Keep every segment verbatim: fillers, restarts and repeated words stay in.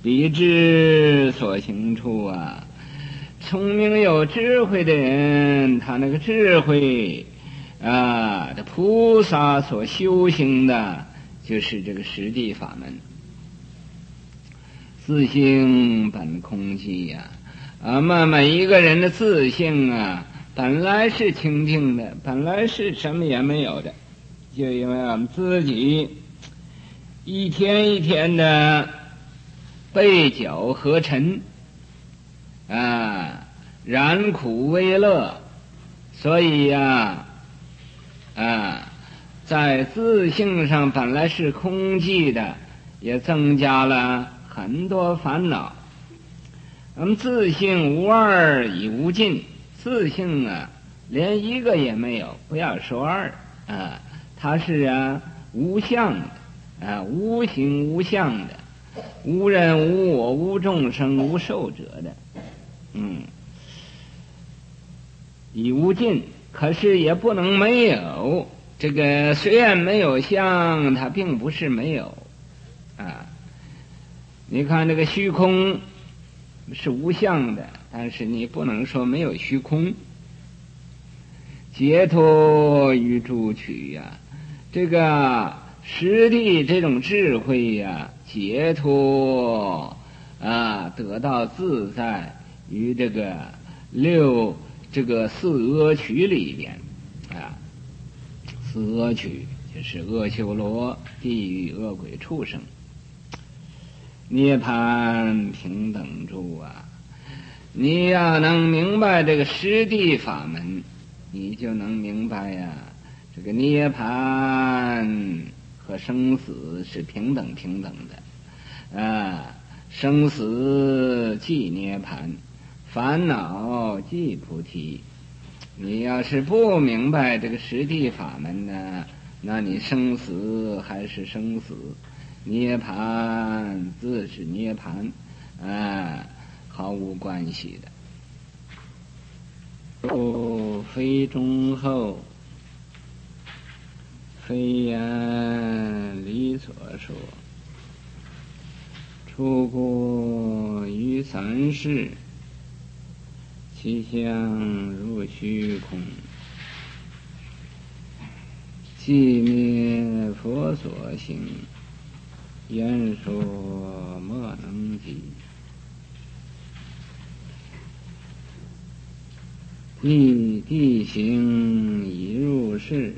理智所行处啊。聪明有智慧的人，他那个智慧啊，这菩萨所修行的就是这个实地法门。自性本空寂呀、啊，啊，那每一个人的自性啊，本来是清净的，本来是什么也没有的，就因为我们自己一天一天的被酒和尘啊，染苦为乐，所以呀 啊, 啊，在自性上本来是空寂的，也增加了很多烦恼。我们自性无二已无尽，自性啊连一个也没有，不要说二啊，它是啊无相的啊，无形无相的，无人无我无众生无寿者的，嗯，已无尽，可是也不能没有。这个虽然没有相，它并不是没有啊。你看这个虚空是无相的，但是你不能说没有虚空。解脱于诸取呀、啊，这个实地这种智慧呀、啊，解脱啊，得到自在于这个六这个四恶趣里边啊，四恶趣就是恶修罗、地狱、恶鬼、畜生。涅槃平等住啊！你要能明白这个实地法门，你就能明白呀、啊，这个涅槃和生死是平等平等的啊，生死即涅槃，烦恼即菩提。你要是不明白这个实地法门呢，那你生死还是生死。涅槃自是涅槃，啊，毫无关系的。哦，非中后，非言理所说，出过于三世，其相如虚空，寂灭佛所行。言说莫能及，地地形已入世，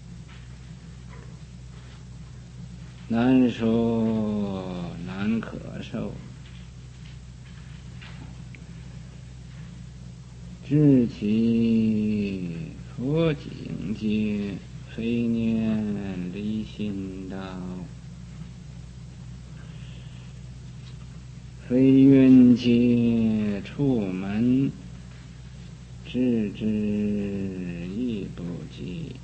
难说难可受。知其佛境界，非念离心道。非云界处门，知之亦不及。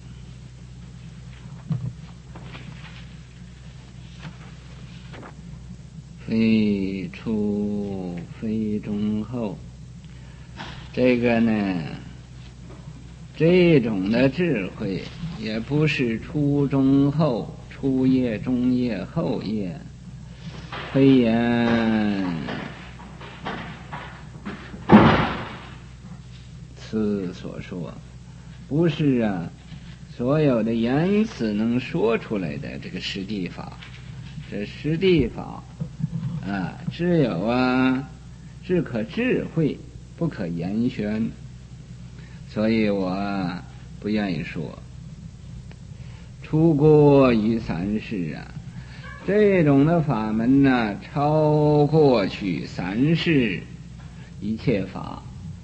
非初非中后，这个呢，这种的智慧也不是初中后，初夜中夜后夜。非言此所说，不是啊，所有的言辞能说出来的这个实地法，这实地法啊，只有啊，只可智慧，不可言宣，所以我不愿意说。出过于三世啊。这种的法门呢，超过去三世一切法，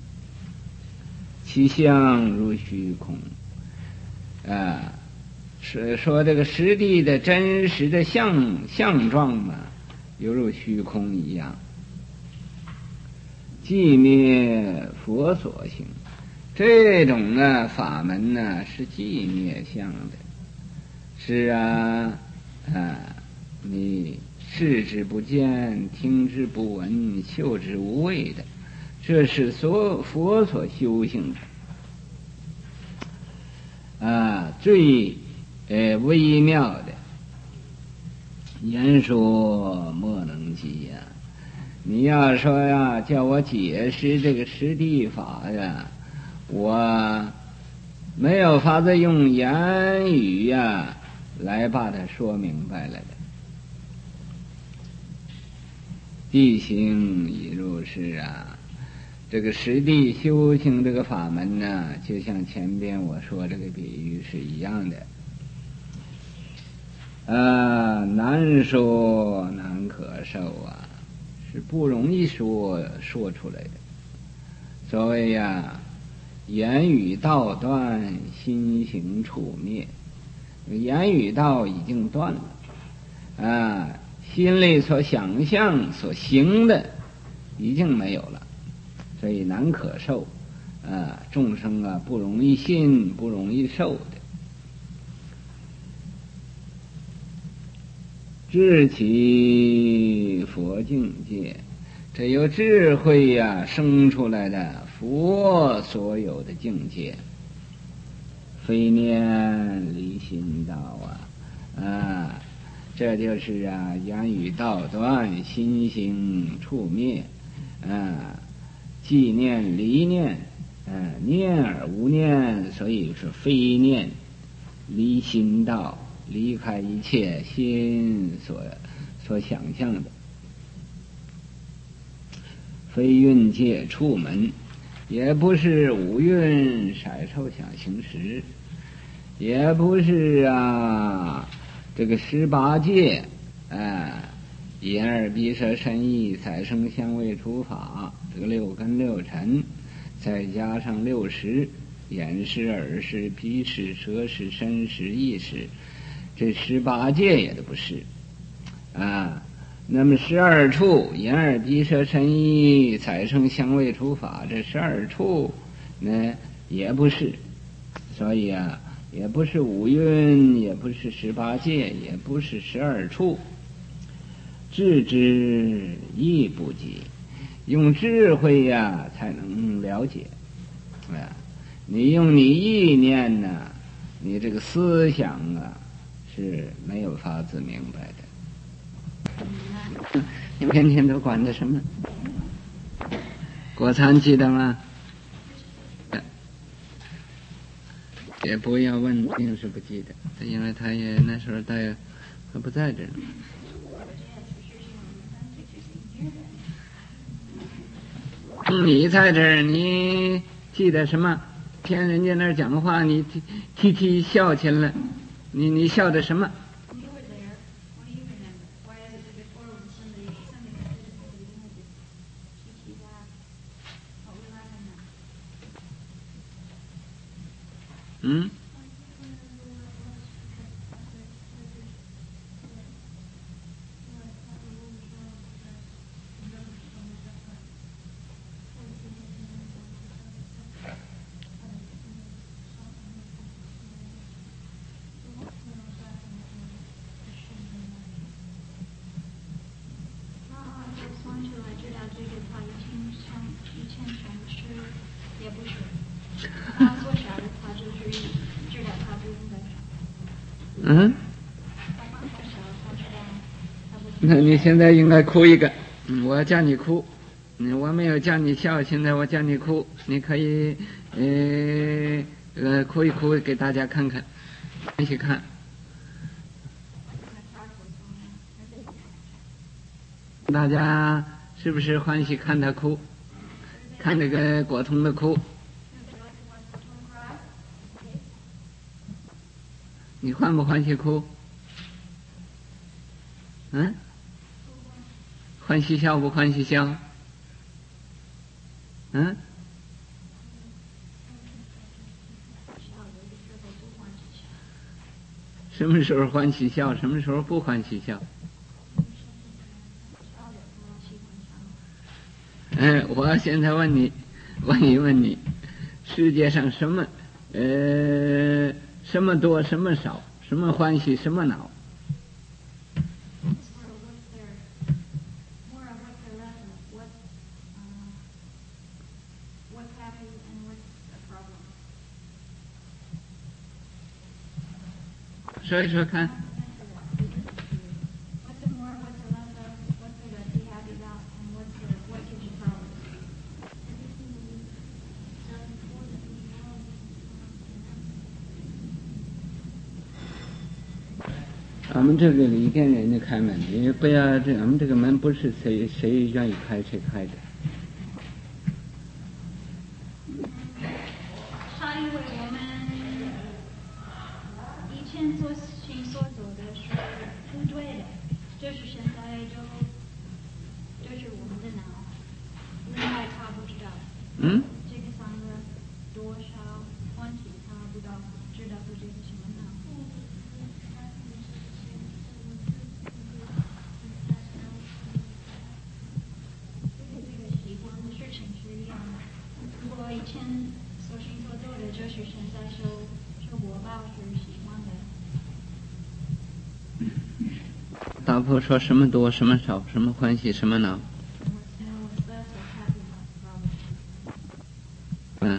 其相如虚空啊，是说这个实地的真实的相相状嘛，犹如虚空一样。寂灭佛所行，这种呢法门呢是寂灭相的，是啊啊。你视之不见，听之不闻，嗅之无味的，这是所佛所修行的啊，最呃微妙的，言说莫能及呀、啊。 你要说呀，叫我解释这个实地法呀，我没有法子用言语呀来把它说明白了的。地行已如是啊，这个实地修行这个法门呢，就像前边我说这个比喻是一样的。啊，难说难可受啊，是不容易说说出来的。所谓呀，言语道断，心行处灭。言语道已经断了，啊，心里所想象、所行的已经没有了，所以难可受。啊，众生啊，不容易信，不容易受的。智起佛境界，这由智慧呀、啊、生出来的佛所有的境界，非念离心道啊，啊，这就是啊言语道断，心行处灭，啊，既念离念，啊，念而无念，所以是非念离心道。离开一切心所所想象的，非蕴界处门，也不是五蕴色受想行识，也不是啊这个十八界啊眼耳鼻舌身意采生香味触法，这个六根六尘，再加上六识，眼识耳识鼻识舌识身识意识，这十八界也都不是啊。那么十二处眼耳鼻舌身意采生香味触法，这十二处呢也不是，所以啊也不是五蕴，也不是十八界，也不是十二处，智之亦不及，用智慧呀、啊、才能了解啊。你用你意念呢、啊，你这个思想啊是没有法子明白的。你们天天都管着什么？果餐记得吗？也不要问，定是不记得，因为他也那时候他也他不在这儿。你在这儿，你记得什么？听人家那儿讲话，你提提笑起来，你你笑的什么？嗯？嗯？那你现在应该哭一个，嗯，我叫你哭，嗯，我没有叫你笑，现在我叫你哭，你可以呃呃哭一哭给大家看看，一起看。大家是不是欢喜看他哭？看这个果彤的哭。你欢不欢喜哭？嗯？欢喜笑不欢喜笑？嗯？什么时候欢喜笑？什么时候不欢喜笑？嗯，我现在问你，问一问你，世界上什么呃什么多什么少，什么欢喜什么恼？说一说看。 他们这个里给人家开门，你不要这我们这个门不是谁谁愿意开谁开的。 他以为我们以前所行所做的是不对的，就是现在就就是我们的脑，另外他不知道。 嗯？ 这个三个多少问题他不知道，知道不这个什么脑。我以前所行所做的，就是现在受受果报是喜欢的。 大婆说什么多，什么少，什么欢喜，什么恼。嗯。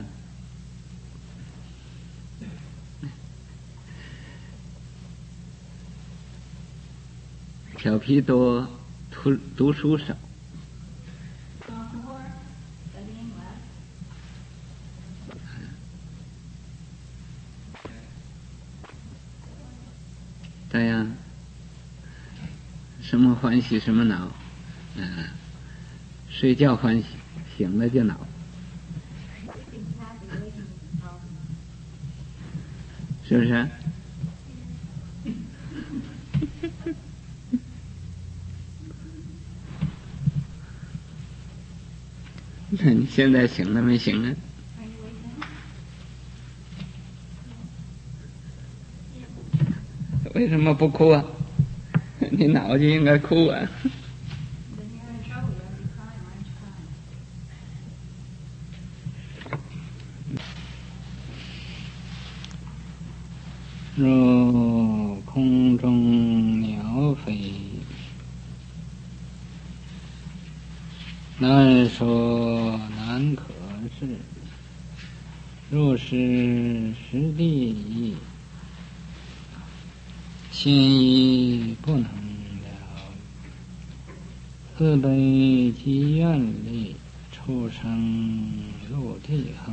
调皮多，读读书少。对呀，什么欢喜什么恼，嗯，睡觉欢喜，醒了就恼。是不是？那你现在醒了没醒啊？为什么不哭啊？你脑筋应该哭啊！若空中鸟飞，难说难可是。若是实地，心意不能了。自悲积愿力，畜生入地横。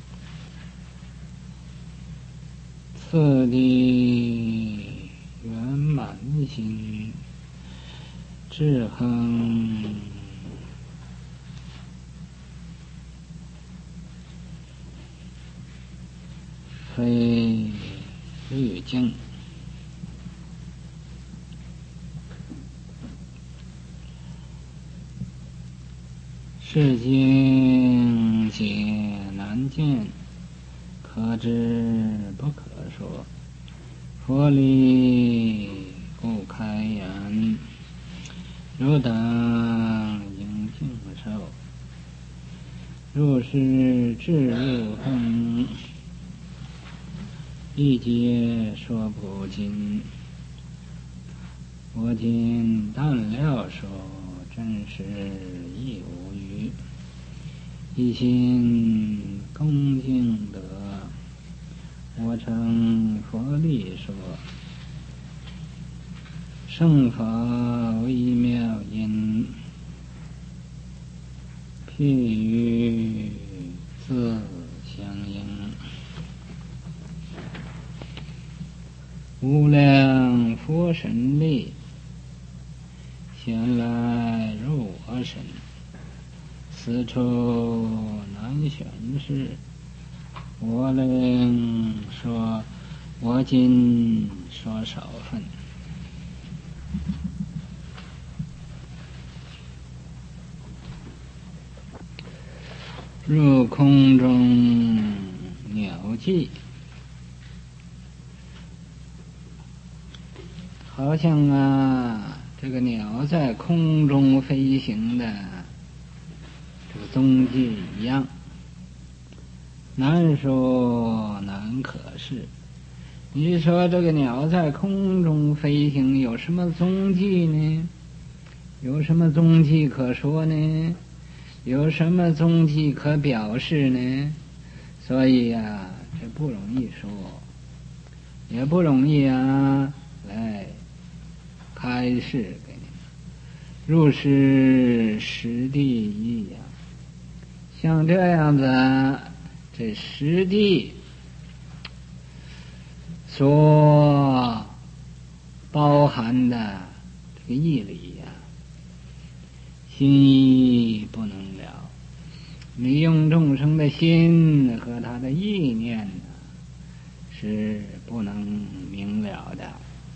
次第圆满心，智恒非律境。世经解难见，可知不可说。佛理故开言，汝等应静受。若是智入恒，一劫说不尽。我今但了说，真实亦无余。一心恭敬德，我称佛力说。圣法微妙音，譬喻自相应。无量佛神力，先来入我身。此处难选事，我令说，我今说少分。入空中鸟迹，好像啊，这个鸟在空中飞行的这个踪迹一样，难说难可是。你说这个鸟在空中飞行有什么踪迹呢？有什么踪迹可说呢？有什么踪迹可表示呢？所以呀、啊，这不容易说，也不容易啊，来开示给你们。入是实地义呀、啊，像这样子，这实地所包含的这个义理呀、啊，心意不能了，利用众生的心和他的意念呢，是不能明了的。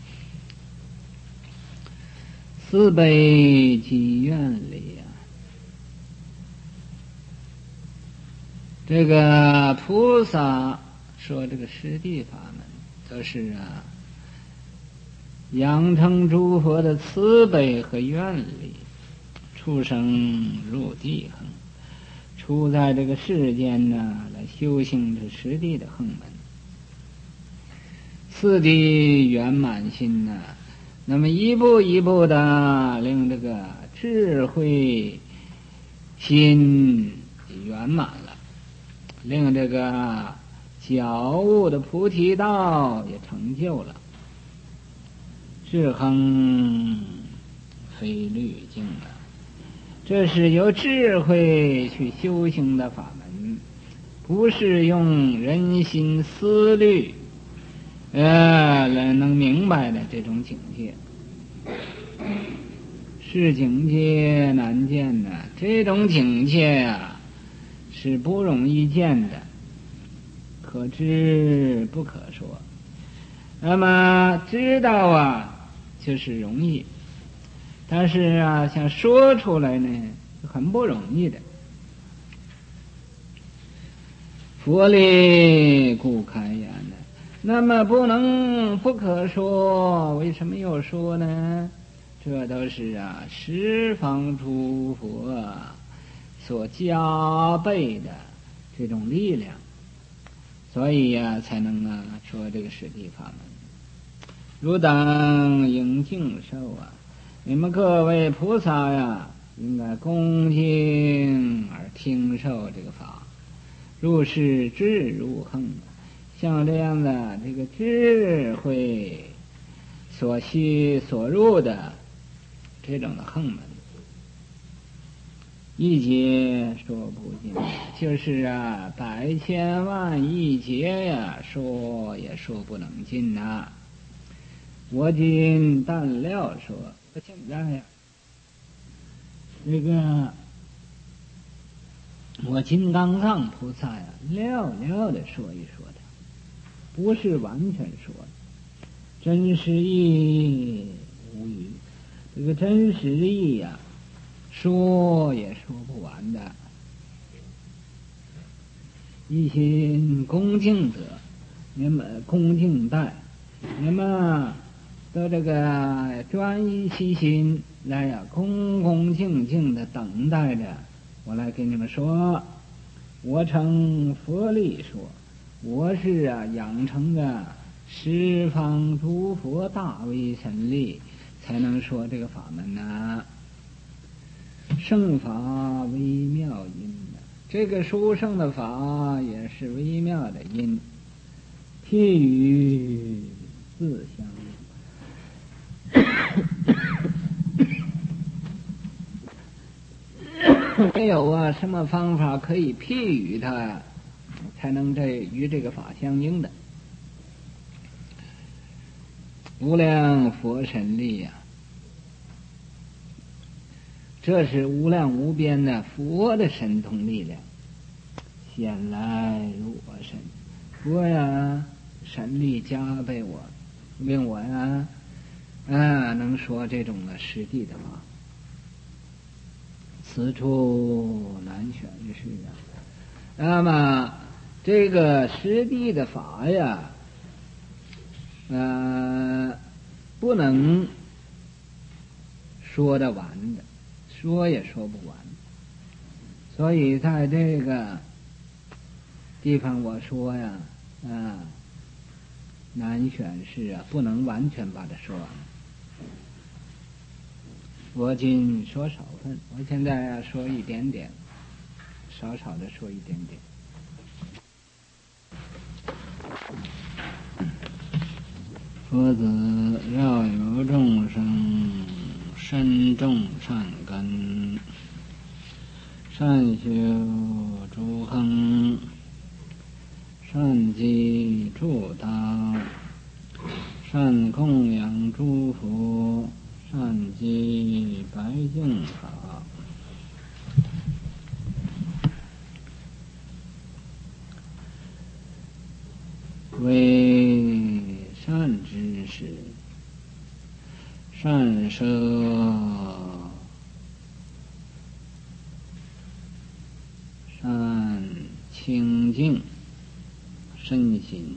慈悲积愿力啊，这个菩萨说这个实地法门都是啊，养成诸佛的慈悲和愿力，出生入地行，处在这个世间呢，来修行这实地的行门，次第圆满心呢，那么一步一步的令这个智慧心圆满了，令这个觉悟的菩提道也成就了，智恒非滤镜了。这是由智慧去修行的法门，不是用人心思虑呃能明白的这种境界，是境界难见的，这种境界呀、啊、是不容易见的，可知不可说。那么知道啊就是容易，但是啊想说出来呢很不容易的。佛力故开言呢，那么不能不可说，为什么又说呢？这都是啊十方诸佛啊所加倍的这种力量，所以呀、啊、才能啊说这个实地法门。汝等应敬受啊，你们各位菩萨呀，应该恭敬而听受这个法，入世智入行，像这样的这个智慧所需所入的这种的行门，一节说不尽，就是啊百千万亿劫呀，说也说不能尽呐、啊。我今但料说，现在呀，这个我金刚藏菩萨呀，料料的说一说的，不是完全说的，真实义无语。这个真实义呀、啊，说也说不完的。一心恭敬者，你们恭敬待，你们都这个专一其心来呀、啊，恭恭敬敬的等待着我来给你们说。我称佛力说，我是啊养成的十方诸佛大威神力，才能说这个法门呢。圣法微妙音呢，这个殊胜的法也是微妙的音，譬喻自相。没有啊，什么方法可以譬喻它，才能这与这个法相应的？无量佛神力呀、啊，这是无量无边的佛的神通力量，显来入我身。佛呀，神力加倍我，令我呀，啊，能说这种的实地的话。此处难选是啊。那么这个实地的法呀，呃，不能说得完的，说也说不完。所以在这个地方我说呀，啊，难选是啊，不能完全把它说完。我今说少分，我现在要说一点点，少少的说一点点。佛子要有众生深种善根，善修诸行，善积诸道，善供养养诸佛，善积白净法。为善知识，善摄善清净身心，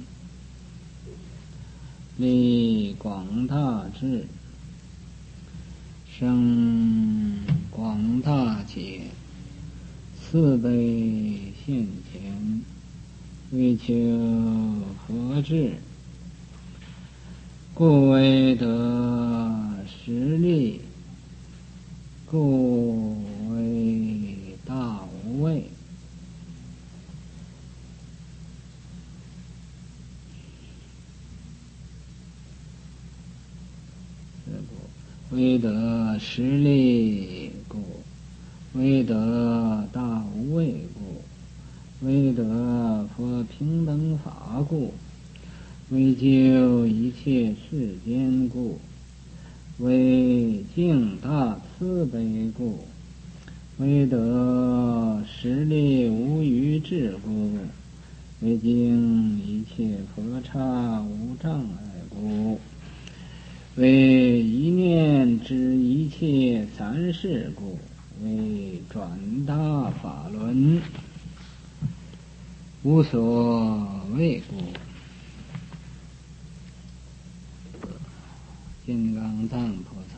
立广大智，生广大解，慈悲现前，为求佛智，故为得实力，故为大无畏。为得实力故，为得大无畏故，为得佛平等法故，为救一切世间故，为净大慈悲故，为得实力无余智故，为净一切佛刹无障碍故，为一念知一切三世故，为转大法轮无所谓故。金刚藏菩萨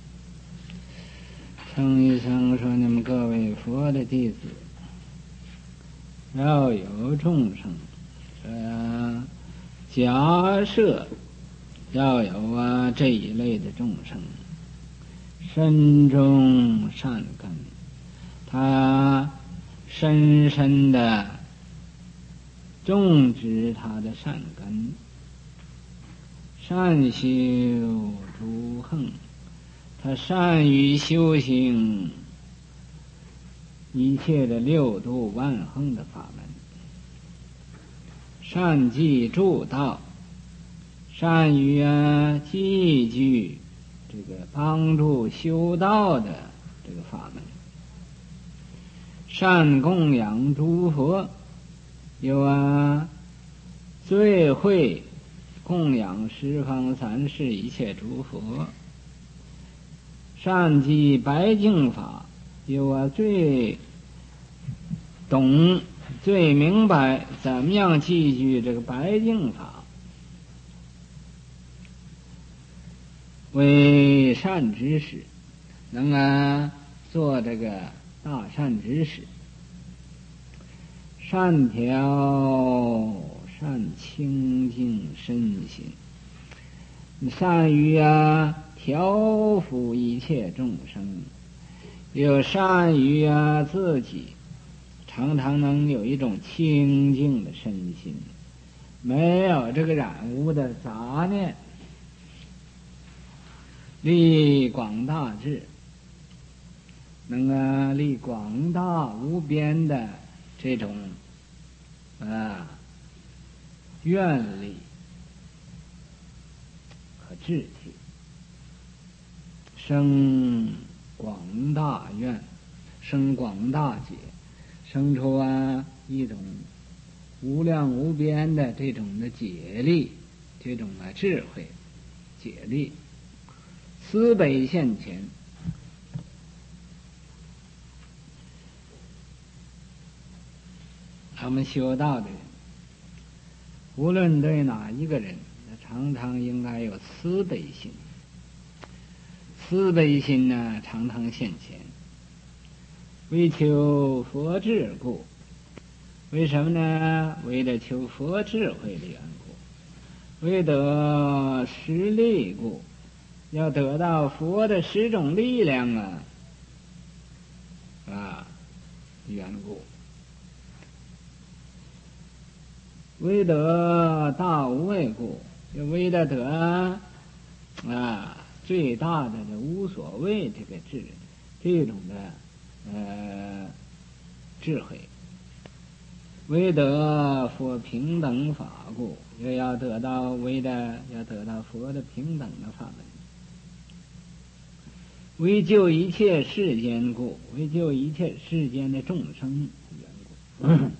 称一声说：你们各位佛的弟子，要有众生，呃，假设要有啊这一类的众生，身中善根，他深深的种植他的善根，善修诸行，他善于修行一切的六度万行的法门，善记诸道，善于啊记据这个帮助修道的这个法门，善供养诸佛，有啊最会供养十方三世一切诸佛，善记白净法，有啊最懂最明白怎么样记据这个白净法，为善知识，能啊做这个大善知识，善调善清净身心，善于啊调伏一切众生，又善于啊自己常常能有一种清净的身心，没有这个染污的杂念，立广大智，能啊立广大无边的这种啊愿力和志气，生广大愿，生广大解，生出啊一种无量无边的这种的解力，这种啊智慧解力，慈悲现前。他们修道的人，无论对哪一个人，常常应该有慈悲心。慈悲心呢，常常现前，为求佛智故。为什么呢？为了求佛智慧的缘故，为得实力故，要得到佛的十种力量啊啊缘故。为得大无畏故，就为了得啊最大的这无所谓这个智，这种的呃智慧。 为得佛平等法故，也要得到为的要得到佛的平等的法门。为救一切世间故，为救一切世间的众生缘故。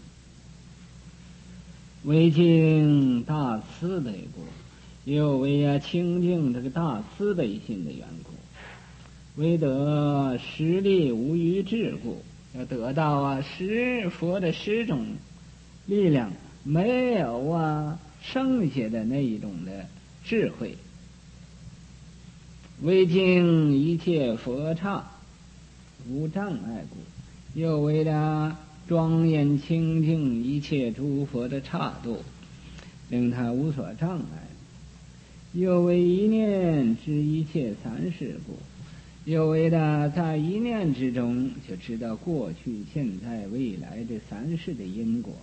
为尽大慈悲故，又为呀清净这个大慈悲心的缘故。为得十力无余智故，要得到啊十佛的十种力量没有啊剩下的那一种的智慧。为尽一切佛刹无障碍故，又为了庄严清净一切诸佛的刹度，令他无所障碍。又为一念知一切三世故，又为了在一念之中就知道过去现在未来这三世的因果。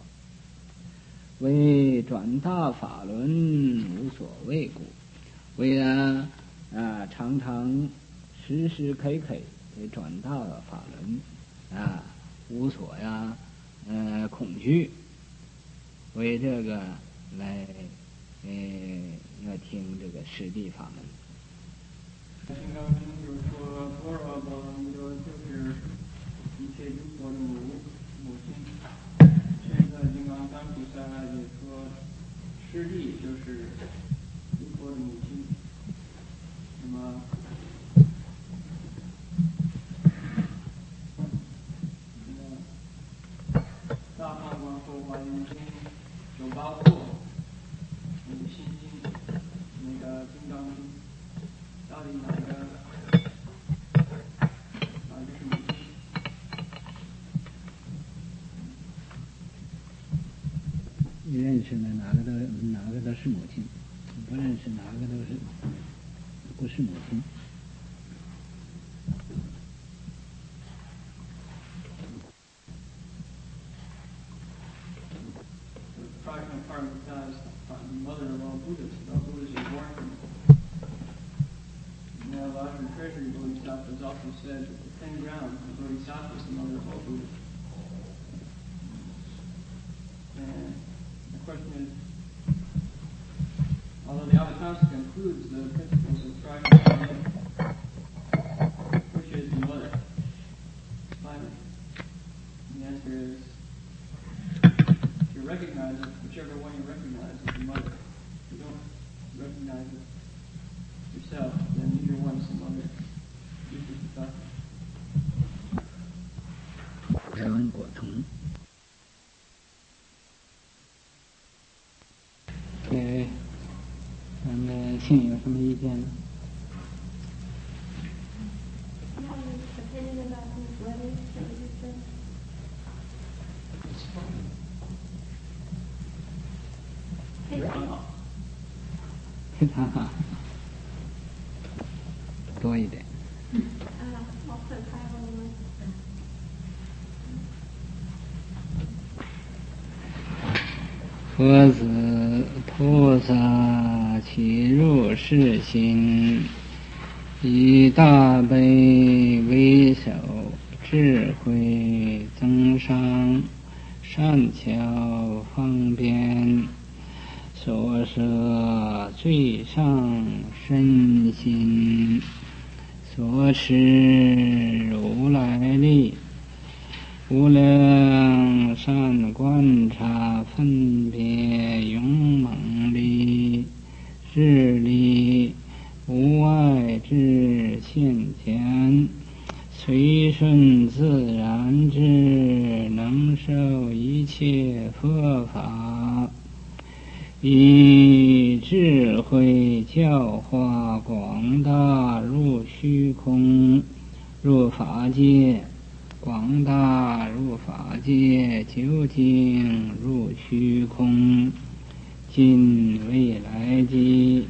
为转大法轮无所谓故，为了啊常常时时刻刻为转大法轮啊无所呀呃恐惧，为这个来呃要听这个实地法门。 金刚经就是说般若波罗蜜多就是一切诸佛的母母亲。现在金刚三菩萨也说师弟就是诸佛的母亲。那么大梵观后华严经有八部，有心经，那个金刚经，到底哪个哪个是母亲？ 你认识的哪个都哪个都是母亲，不认识哪个都是不是母亲。 Prajna Paramita is the mother of all Buddhas. All Buddhas are born from it. Now, Lajna Treasury Bodhisattva has also said that the ten grounds, the Bodhisattva is the mother of all Buddhas. And the question is, although the Avatamsaka includes the principles of Prajna Paramita, which is the mother? Finally, the answer is, you recognize it, whichever one you recognize is the mother. If you don't recognize it yourself, then neither one is the mother. This is the thought. 台湾果童。对，咱们信有什么意见呢？非常好，多一点。佛子菩萨其入世心，以大悲为首，智慧增上，善巧方便，所摄最上身心，所持如来力，无量善观察分别勇猛力，智力无碍智现前，随顺自然智，能受一切佛法，以智慧教化广大入虚空，入法界，广大入法界，究竟入虚空，尽未来际。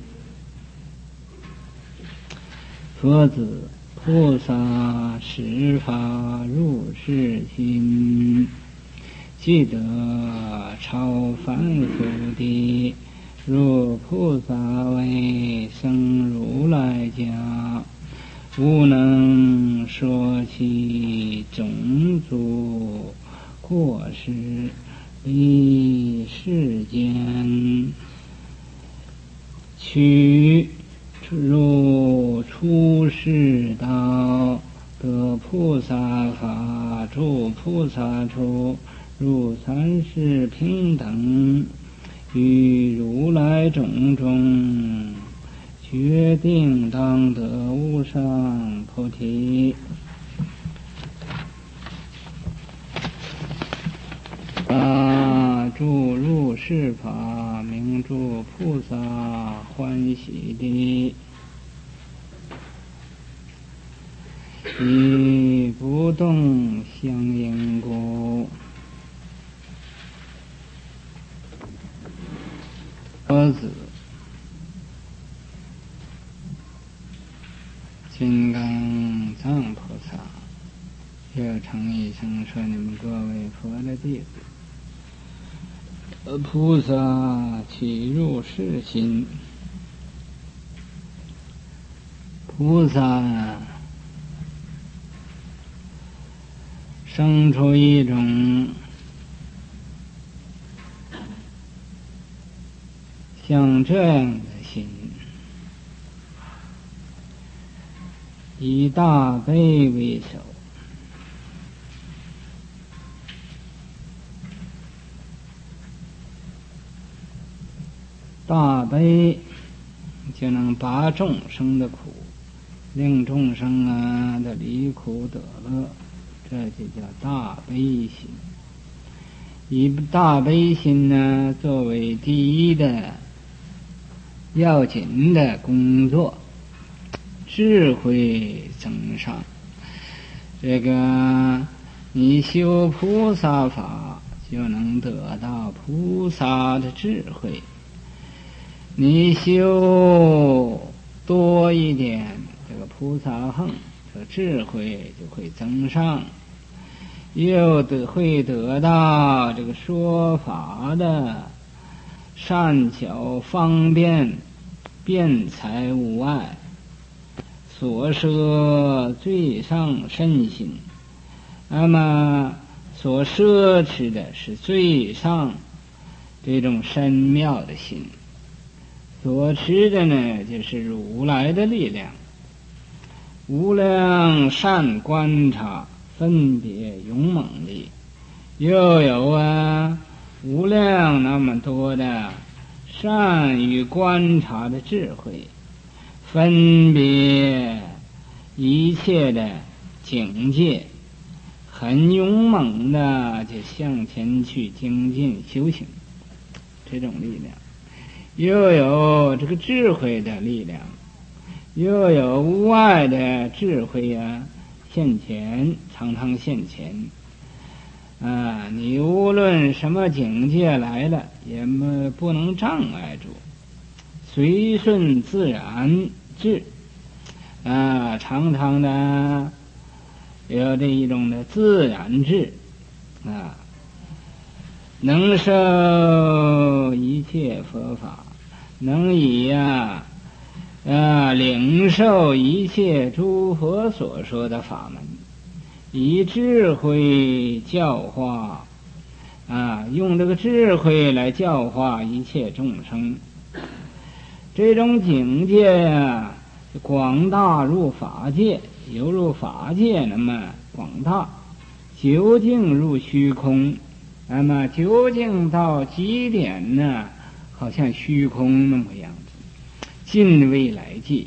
佛子菩萨十法入世心，即得超凡俗地，入菩萨位，生如来家，无能说其种族过失， 离世间，取入出世道，得菩萨法，住菩萨处，入三世平等，与如来种种，决定当得无上菩提。啊，住入世法，名住菩萨欢喜地，以不动相应故。佛子，金刚藏菩萨又诚意声说：你们各位佛的弟子，菩萨起入世心，菩萨生出一种像这样的心，以大悲为首，大悲就能拔众生的苦，令众生啊的离苦得乐，这就叫大悲心。以大悲心呢作为第一的要紧的工作，智慧增上。这个你修菩萨法，就能得到菩萨的智慧。你修多一点这个菩萨行，这智慧就会增上，又得会得到这个说法的善巧方便，辩才无碍，所摄最上甚心。那么所摄持的是最上这种深妙的心，所持的呢就是如来的力量，无量善观察，分别勇猛力，又有啊无量那么多的善于观察的智慧，分别一切的境界，很勇猛的就向前去精进修行，这种力量，又有这个智慧的力量，又有无碍的智慧啊现前，常常现前啊！你无论什么境界来了，也不能障碍住，随顺自然智啊，常常的有这一种的自然智啊，能受一切佛法，能以呀啊领受一切诸佛所说的法门，以智慧教化啊，用这个智慧来教化一切众生。这种境界呀，广大入法界，犹如法界那么广大，究竟入虚空，那么究竟到极点呢，好像虚空那么样子。尽未来际，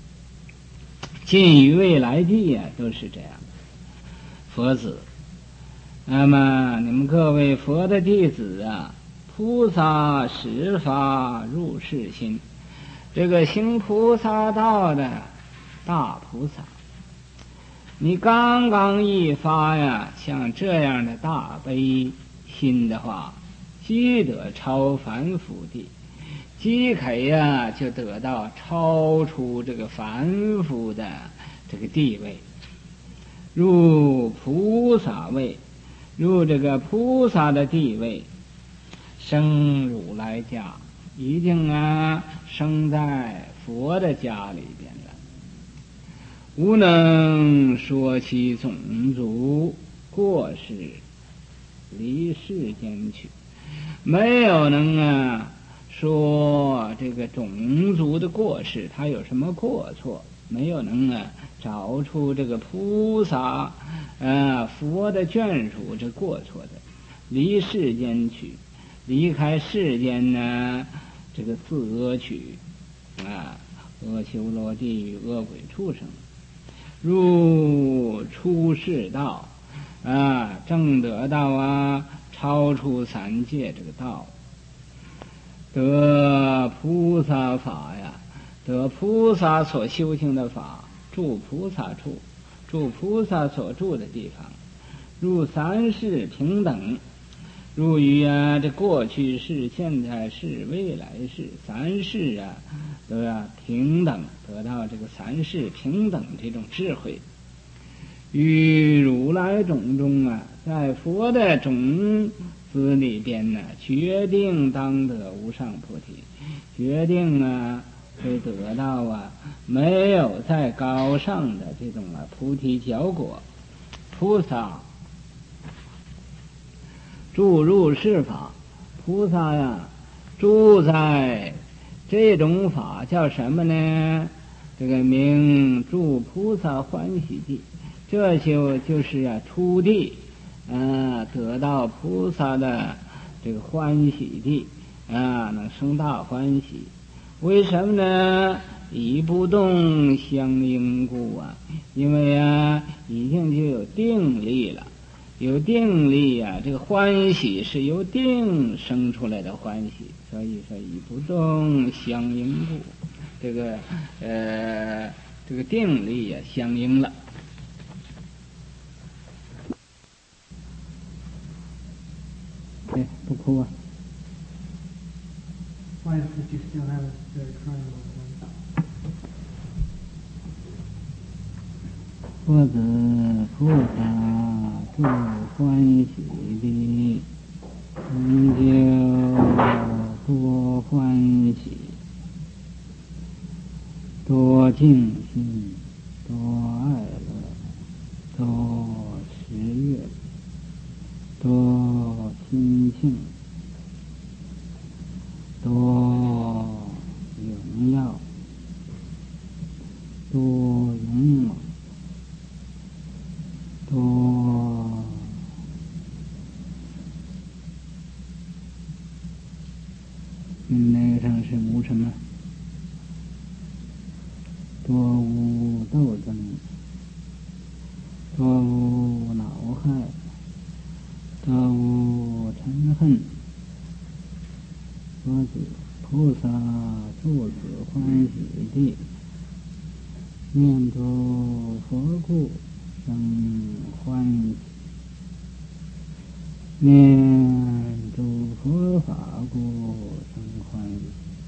尽于未来际呀、啊，都是这样的。佛子，那么你们各位佛的弟子啊，菩萨十法入世心，这个行菩萨道的大菩萨，你刚刚一发呀，像这样的大悲心的话，即得超凡福地，即可呀就得到超出这个凡夫的这个地位，入菩萨位，入这个菩萨的地位，生如来家，已经啊生在佛的家里边了。无能说其种族过世，离世间去。 没有能啊说这个种族的过失，他有什么过错？没有能啊找出这个菩萨啊佛的眷属这过错的，离世间去，离开世间呢这个自恶趣啊，恶修罗地狱恶鬼畜生，入出世道啊，正得道啊，超出三界这个道，得菩萨法呀，得菩萨所修行的法，住菩萨处，住菩萨所住的地方，入三世平等，入于啊这过去世、现在世、未来世三世啊，都要平等，得到这个三世平等这种智慧。与如来种中啊，在佛的种子里边呢，决定当得无上菩提，决定啊会得到啊没有再高尚的这种啊菩提教果。菩萨住入世法，菩萨呀住在这种法叫什么呢？这个名住菩萨欢喜地，这就就是啊出地啊得到菩萨的这个欢喜地啊，能生大欢喜。为什么呢？以不动相应故啊，因为啊已经就有定力了，有定力啊，这个欢喜是由定生出来的欢喜，所以说以不动相应故，这个呃这个定力啊相应了。哎，不哭啊。 Why did you still have the triangle? 佛子菩萨住欢喜地，成就多欢喜，多静心，多爱乐，多喜悦，多亲近，多荣耀，多勇猛，多那个上是无什么？多无斗争，多无恼害，多无嗔恨。佛子菩萨住此欢喜地，念诸佛故生欢喜，念诸佛法故生欢喜，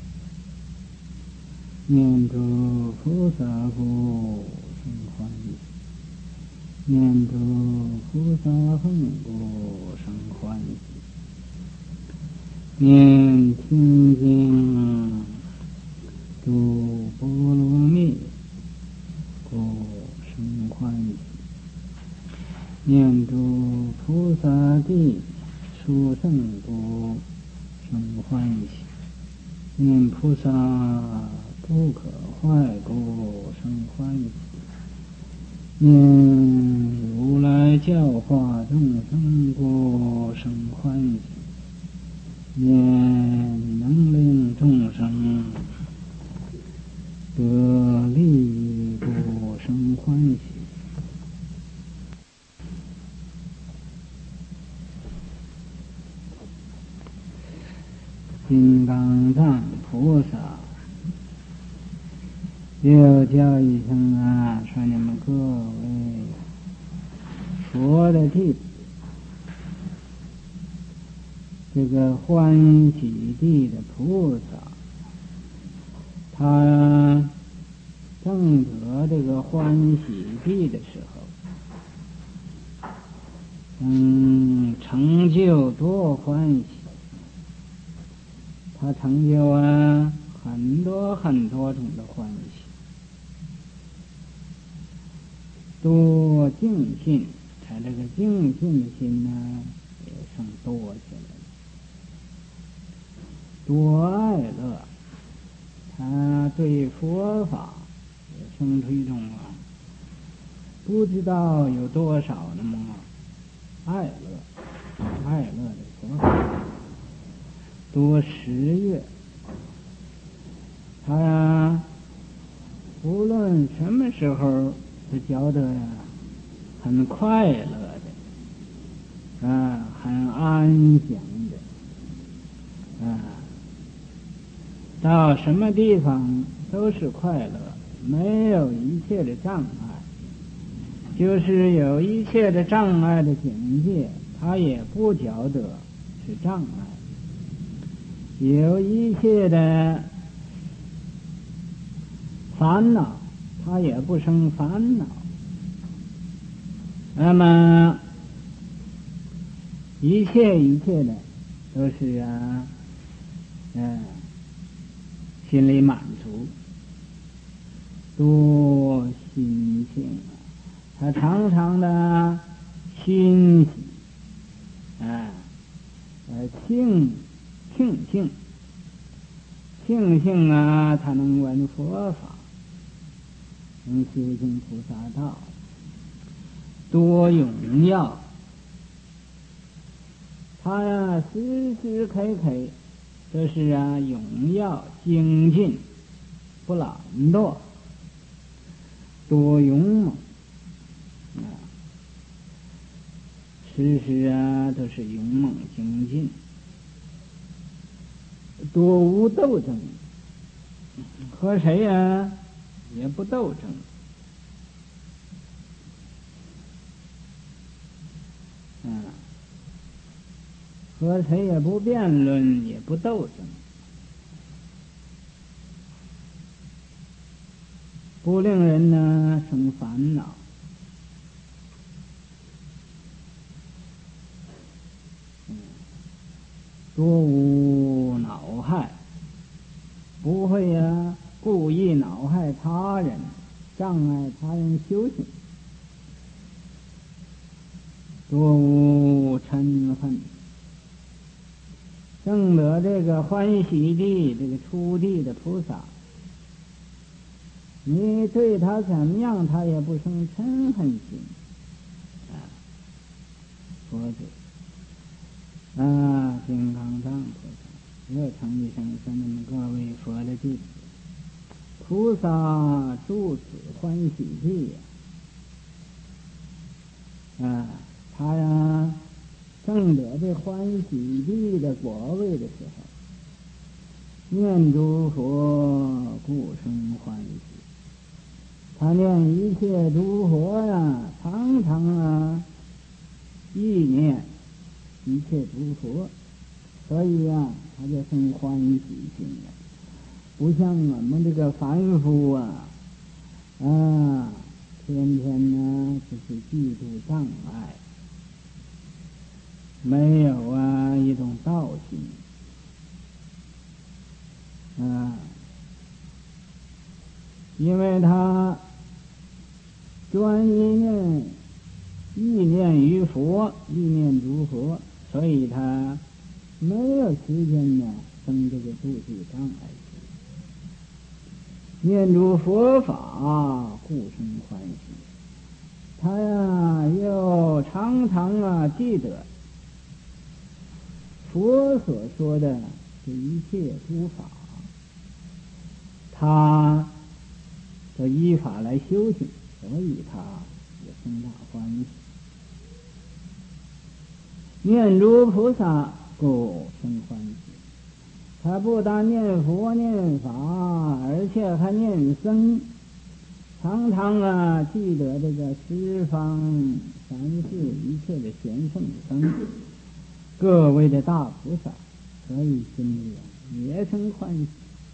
念诸菩萨故生欢喜，念诸菩萨行故生欢喜，念清净诸波罗蜜故生欢喜，念诸菩萨地殊胜故生欢喜，念菩萨不可坏故生欢喜，念如来教化众生故生欢喜，念能令众生得利益故生欢喜。金刚藏菩萨又叫一声啊，说你们各位佛的弟子，这个欢喜地的菩萨，他正得这个欢喜地的时候，嗯，成就多欢喜。他成就啊很多很多种的欢喜，多净信，他这个净信的心呢也生多起来了。 多爱乐，他对佛法也生出一种啊，不知道有多少那么爱乐，爱乐的佛法，多十月，他呀，无论什么时候都觉得呀很快乐的，啊，很安详的，啊，到什么地方都是快乐，没有一切的障碍，就是有一切的障碍的境界，他也不觉得是障碍，有一切的烦恼，他也不生烦恼。那么一切一切的都是啊，嗯，心里满足，多心性啊！他常常的欣喜啊，呃，庆庆幸庆幸啊，他能闻佛法，能修行菩萨道，多荣耀。他呀，时时刻刻这是啊，荣耀精进，不懒惰，多勇猛啊，时时啊都是勇猛精进，多无斗争，和谁呀也不斗争。嗯，和谁也不辩论，也不斗争，不令人呢生烦恼。嗯，多无恼害，不会呀、啊、故意恼害他人，障碍他人修行。多无嗔恨，证得这个欢喜地这个初地的菩萨，你对他怎么样，他也不生嗔恨心啊。佛子啊，金刚藏菩萨热诚一声说：“你们各位佛的弟子，菩萨住此欢喜地呀！啊。”他呀，证得这欢喜地的果位的时候，念诸佛故生欢喜。他念一切诸佛呀，常常啊意念一切诸佛，所以呀，他就生欢喜心了。不像我们这个凡夫啊，啊，天天呢就是嫉妒障碍。没有啊一种道心啊，因为他专一念意念于佛，意念诸佛，所以他没有时间呢生这个妒忌障碍心。念诸佛法故生欢喜，他呀又常常啊记得佛所说的这一切诸法，他的依法来修行，所以他也生大欢喜。念诸菩萨故生欢喜，他不但念佛念法，而且还念僧，常常啊记得这个十方三世一切的贤圣僧，各位的大菩萨，所以心里也生欢喜。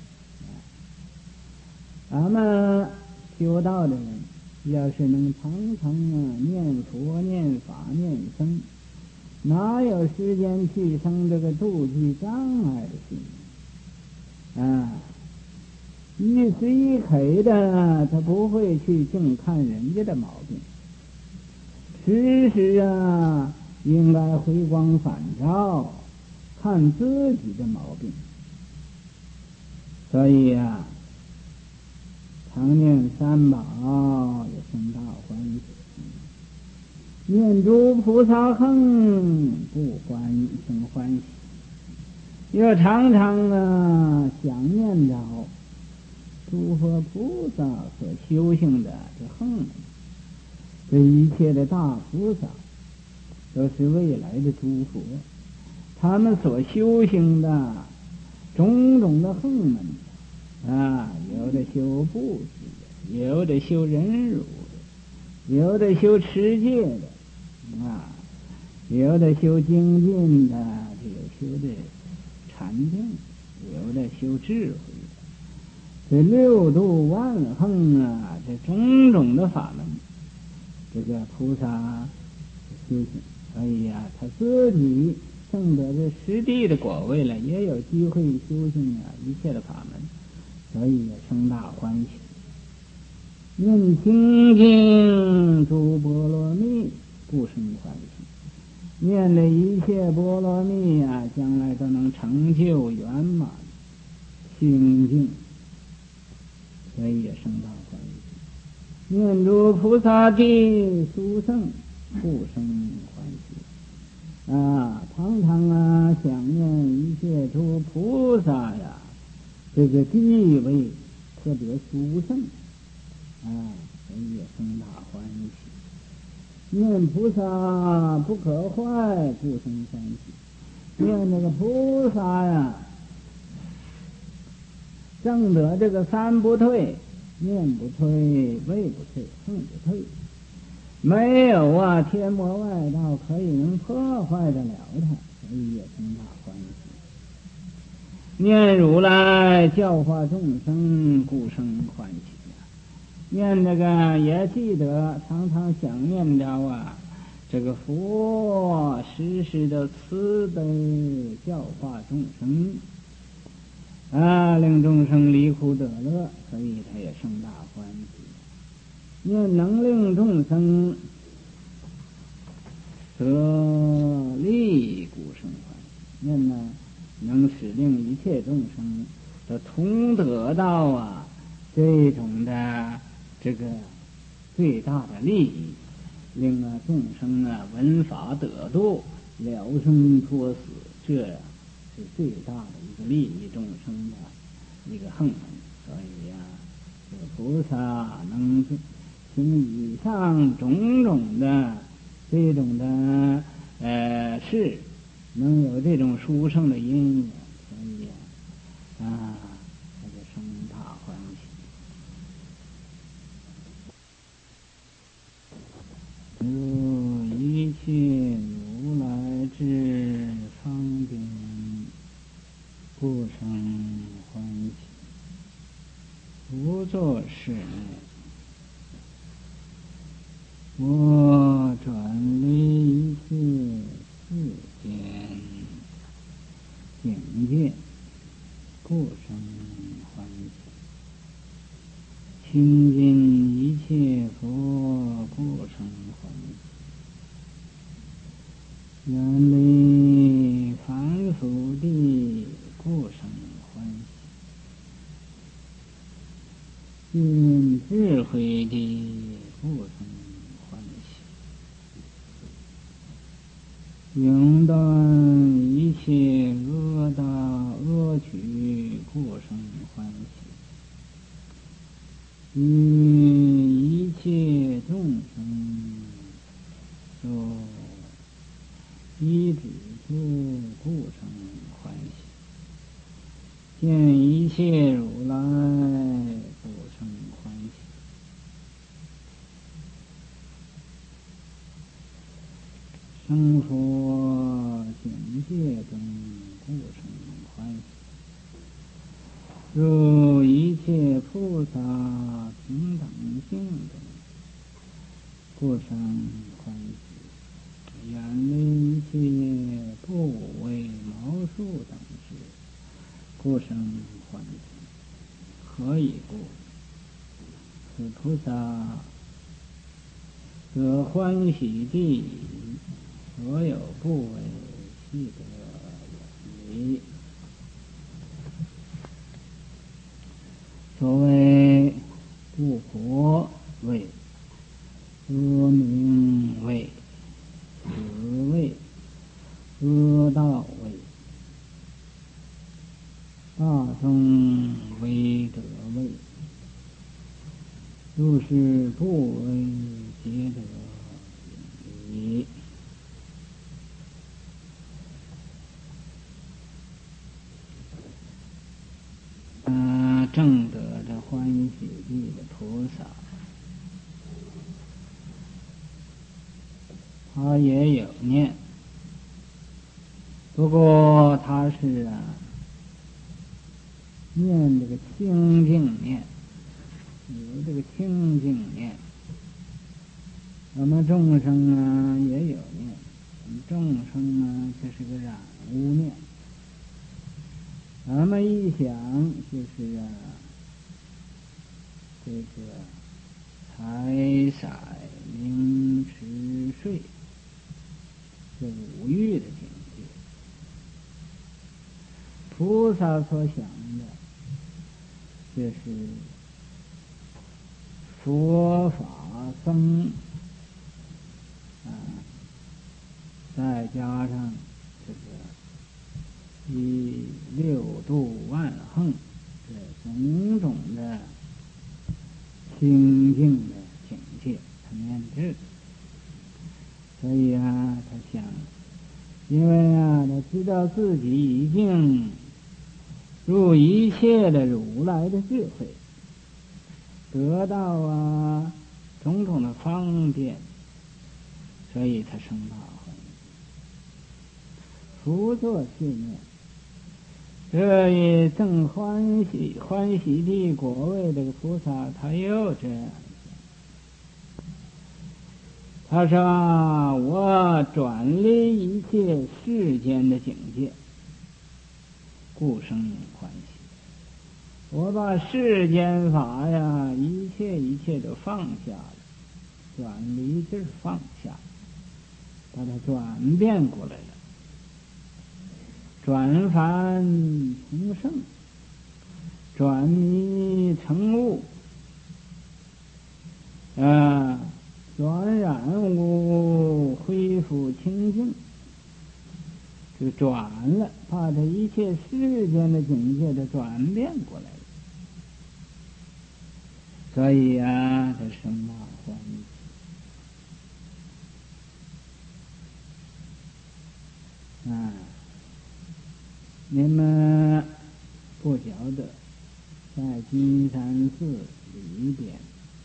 咱们修道的人，要是能常常啊念佛、念法、念僧，哪有时间去生这个妒忌障碍的心啊？一时一刻的，他不会去净看人家的毛病，时时啊应该回光返照，看自己的毛病， 所以呀、啊，常念三宝也生大欢喜，念诸菩萨行不欢生欢喜。又常常啊想念着诸佛菩萨所修行的这行，这一切的大菩萨都是未来的诸佛，他们所修行的种种的行门啊，有的修布施的，有的修忍辱的，有的修持戒的啊，有的修精进的，有修的禅定，有的修智慧的。这六度万行啊，这种种的法门，这个菩萨修行，所以呀、啊，他自己证得这实地的果位了，也有机会修行啊一切的法门，所以也生大欢喜。念清净诸波罗蜜，不生欢喜。念的一切波罗蜜啊，将来都能成就圆满清净，所以也生大欢喜。念诸菩萨地殊胜，不生欢喜。啊，常常啊想念一切诸菩萨呀，这个地位特别殊胜，啊，所以也生大欢喜。念菩萨不可坏，不生欢喜。念那个菩萨呀，正得这个三不退，念不退，位不退，行不退，没有啊天魔外道可以能破坏得了他，所以也生大欢喜。念如来教化众生，故生欢喜。念这个也记得，常常想念着啊，这个佛时时的慈悲教化众生，啊，令众生离苦得乐，所以他也生大欢喜。念能令众生得利，故生欢喜。念呢，能使令一切众生都同得到啊这种的这个最大的利益，令啊众生啊闻法得度，了生脱死，这是最大的一个利益众生的一个行门。所以呀、啊，这个菩萨能行以上种种的这种的呃事，能有这种殊胜的因缘，所以呀、啊，啊，他就生大欢喜。如一切如来之方便，不生欢喜。无作是念，我转离一切世间境界，不生欢喜。亲近一切佛，不生欢喜。远离凡俗地，不生欢喜。因智慧地，不生欢喜。永断一切恶道恶趣，不生欢喜。与一切众生受一指处，不生欢喜。见一切如来，不生欢喜。生佛境界中，不生欢喜。入一切菩萨平等性中，不生欢喜。远离一切不为毛数等事，不生欢喜。何以故？此菩萨得欢喜地，所有不为悉得也。 所谓不活位、阿明位、慈位、阿道位、大众威德位，如是不为皆得矣。啊，正得这欢喜地的菩萨，他也有念，不过他是啊念这个清净念，有这个清净念。我们众生啊也有念，我们众生啊就是个染污念。我们一想就是啊，这个财色名食睡，这五欲的境界。菩萨所想的，就是佛法僧啊，再加上这个以六度万恒这种种的清净的境界，他念这，所以啊，他想，因为啊，他知道自己已经入一切的如来的智慧，得到啊种种的方便，所以他生大欢喜，福作是念。这一正欢喜欢喜地果位这个菩萨，他又这样想，他说：“我转离一切世间的境界，故生欢喜。我把世间法呀，一切一切都放下了，转离就是放下，把它转变过来了。”转凡成圣，转迷成悟，啊，转染污恢复清净，就转了，把这一切世间的境界都转变过来了。所以啊，这生大欢喜啊。你们不晓得，在金山寺里边，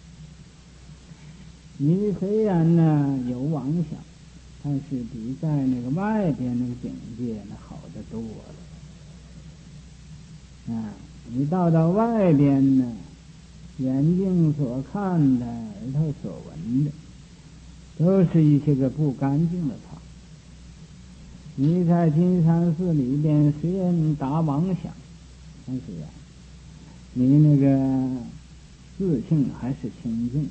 你虽然呢有妄想，但是比在那个外边那个境界那好得多了。啊，你到到外边呢，眼睛所看的，耳朵所闻的，都是一些个不干净的法。你在金山寺里边虽然打妄想，但是啊，你那个自性还是清净的，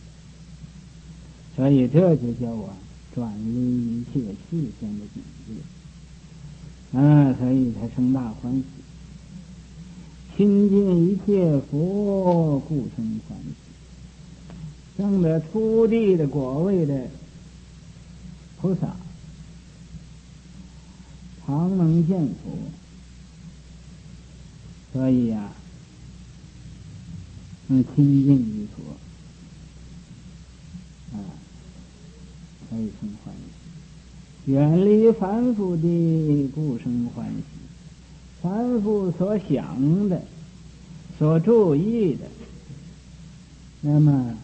所以这就叫啊转离一切世间的境界啊，所以才生大欢喜。亲近一切佛，故生欢喜。证得初地的果位的菩萨，常能见佛，所以呀、啊，能亲近于佛，啊，可以生欢喜。远离凡夫的故生欢喜，凡夫所想的、所注意的，那么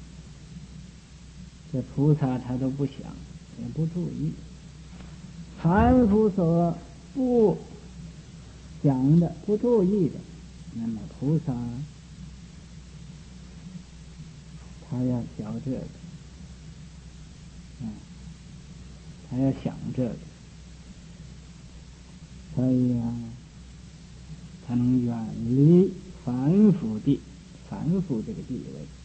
这菩萨他都不想，也不注意。凡夫所不想的、不注意的，那么菩萨他要晓这个，嗯，他要想这个，所以啊，他能远离凡夫地、凡夫这个地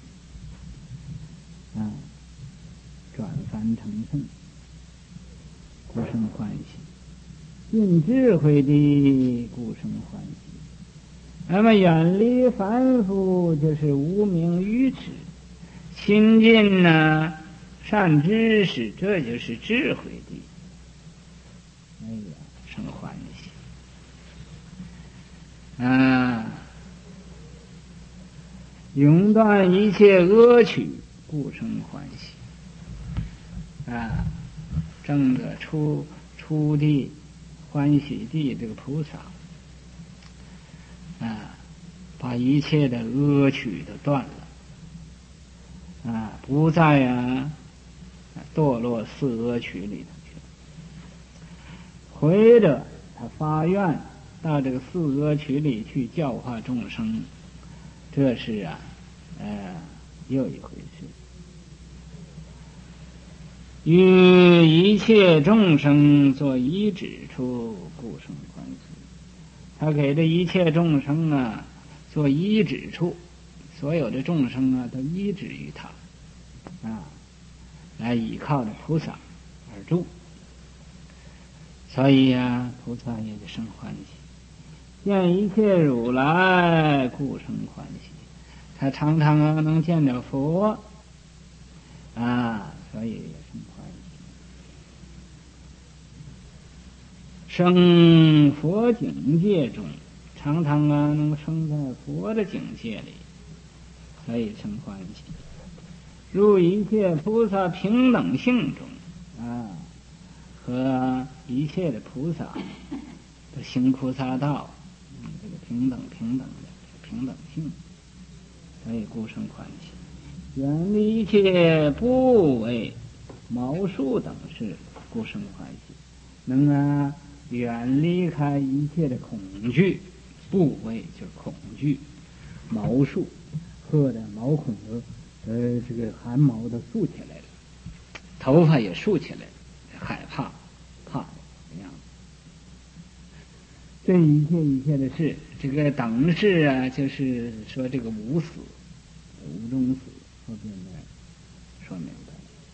位，啊，转凡成圣。故生欢喜，尽智慧的故生欢喜， 那么远离凡夫就是无明愚痴，亲近呢善知识，这就是智慧地。哎呀，生欢喜啊！永断一切恶趣，故生欢喜啊！证得出出地欢喜地这个菩萨啊，把一切的恶趣都断了啊，不再呀堕落四恶趣里头去了。回着他发愿到这个四恶趣里去教化众生，这是啊，呃，又一回事。与一切众生作依止处，故生欢喜。他给这一切众生啊做依止处，所有的众生啊都依止于他啊，来依靠着菩萨而住。所以呀、啊，菩萨也就生欢喜。见一切如来，故生欢喜。他常常啊能见着佛啊，所以也生欢喜。生佛境界中，常常啊能生在佛的境界里，所以生欢喜。入一切菩萨平等性中啊，和一切的菩萨的行菩萨道，嗯，这个平等平等的平等性，所以故生欢喜。远离一切部位毛数等事，故生欢喜。能啊远离开一切的恐惧，部位就是恐惧，毛数喝的毛孔的呃这个汗毛都竖起来了，头发也竖起来了，害怕怕这样子。这一切一切的事，这个等事啊，就是说这个无死无中死，后边呢说明白了。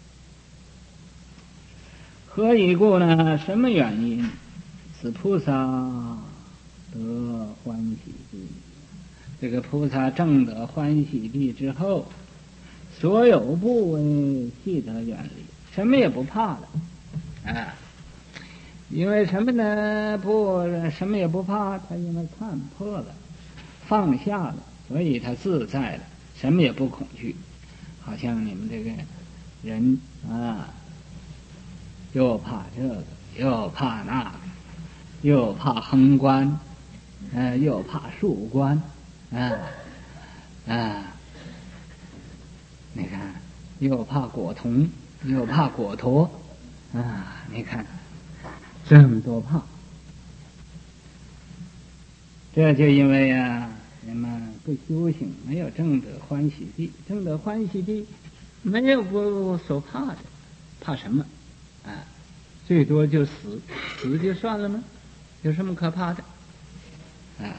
何以故呢？什么原因？此菩萨得欢喜地，这个菩萨证得欢喜地之后，所有部位悉得远离，什么也不怕了啊！因为什么呢？不，什么也不怕，他因为看破了，放下了，所以他自在了，什么也不恐惧。好像你们这个人啊，又怕这个，又怕那个，又怕横官，呃，又怕竖官，啊啊，你看，又怕果童，又怕果陀，啊，你看。这么多怕，这就因为啊，人们不修行，没有证得欢喜地，证得欢喜地，没有不所怕的，怕什么？啊，最多就死，死就算了吗？有什么可怕的？啊，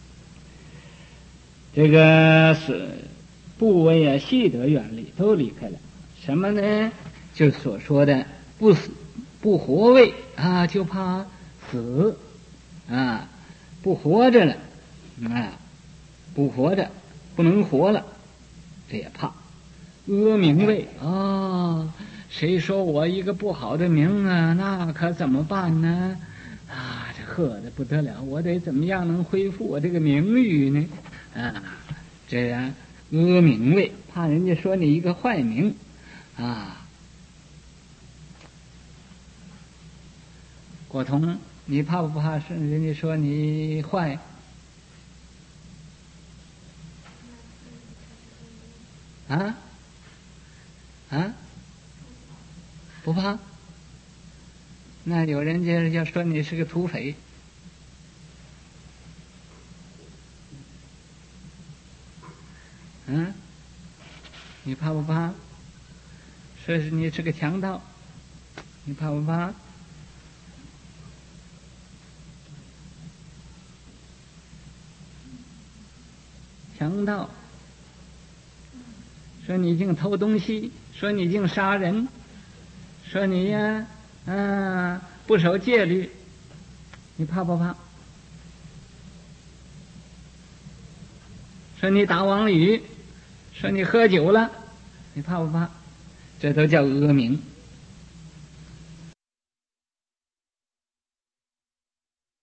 这个是部位啊，悉得远离，都离开了。什么呢？就所说的不死。不活位啊，就怕死啊，不活着了啊，不活着，不能活了，这也怕。恶名位啊，谁说我一个不好的名啊，那可怎么办呢？啊，这喝的不得了，我得怎么样能恢复我这个名誉呢？啊，这样恶名位，怕人家说你一个坏名啊。果童，你怕不怕是人家说你坏？啊啊，不怕？那有人家要说你是个土匪，嗯、啊，你怕不怕？说是你是个强盗，你怕不怕？强盗，说你净偷东西，说你净杀人，说你呀，啊，不守戒律，你怕不怕？ 说你打网驴，说你喝酒了，你怕不怕？这都叫恶名。